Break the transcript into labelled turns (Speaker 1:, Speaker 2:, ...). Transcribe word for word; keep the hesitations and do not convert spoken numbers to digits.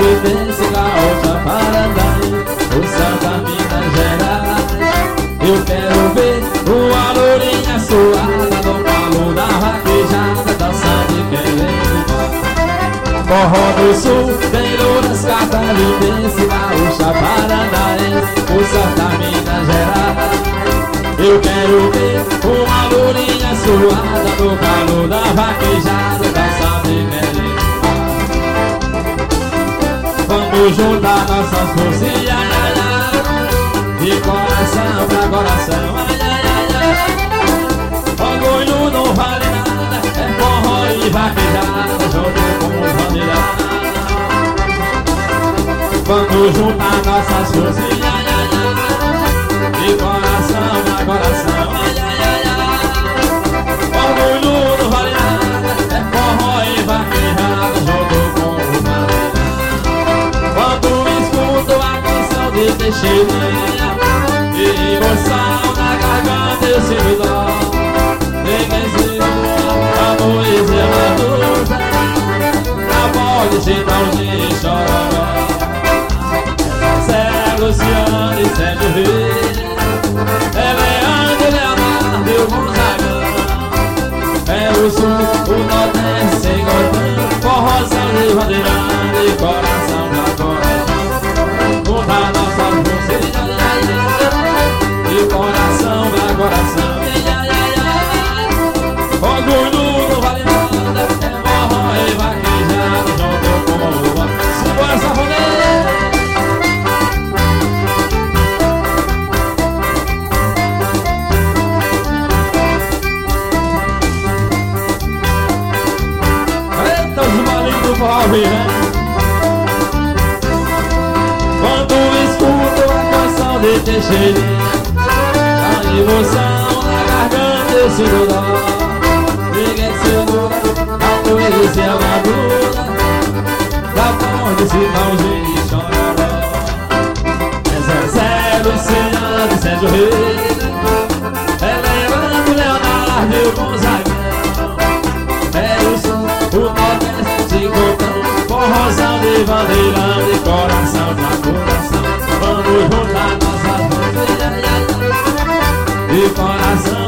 Speaker 1: Vivense, Gaúcha, Parandaí, o céu da Minas Gerais. Eu quero ver uma lourinha suada no calo da vaquejada, dançando e querendo bar. Forró do Sul, tem louras, catarinense, Gaúcha, Paranaense, o céu da Minas Gerais. Eu quero ver uma lourinha suada no calo da vaquejada, dançando e querendo bar. Vamos juntar nossas forças, ai, ai, ai, de coração pra coração, ai, ai, ai, ai. Orgulho não vale nada, é forró e vaquejada, junto com os bandeirados. Vamos juntar nossas forças, ai, ai, ai, de coração pra coração, ai, ai, ai, ai. Orgulho não vale nada, é forró e vaquejada, junto com os bandeirados. Quando escuto a canção de Teixeirinha e emoção na garganta eu sinto dó. Ninguém segura a poesia madura, a voz de Chitãozinho e Chororó. Zé Luciano e Sérgio Reis, é Leandro, Leonardo e o Gonzagão. É o Sul, o Nordeste sem gordão, forrozão de bandeirão e coração pra coração. Juntar nossas forças, ai, ai, ai, de coração pra coração, ai, ai, ai, ai. Orgulho não vale nada, é forró e vaquejada, junto com o luva. Simbora, safoneiro! Eita, os malinhos do forró, né? Quando escuto a canção de Teixeirinha, a emoção na garganta eu sinto dó. Ninguém segura a poesia madura, da voz de Chitãozinho e Chororó. É Zezé, Luciano e Sérgio Reis, é Leandro, Leonardo e o Gonzagão. É o Sul, o Nordeste se encontrando, forrozão de bandeirão e coração pra coração. Vamos juntar nossas forças, ai, ai, ai, de coração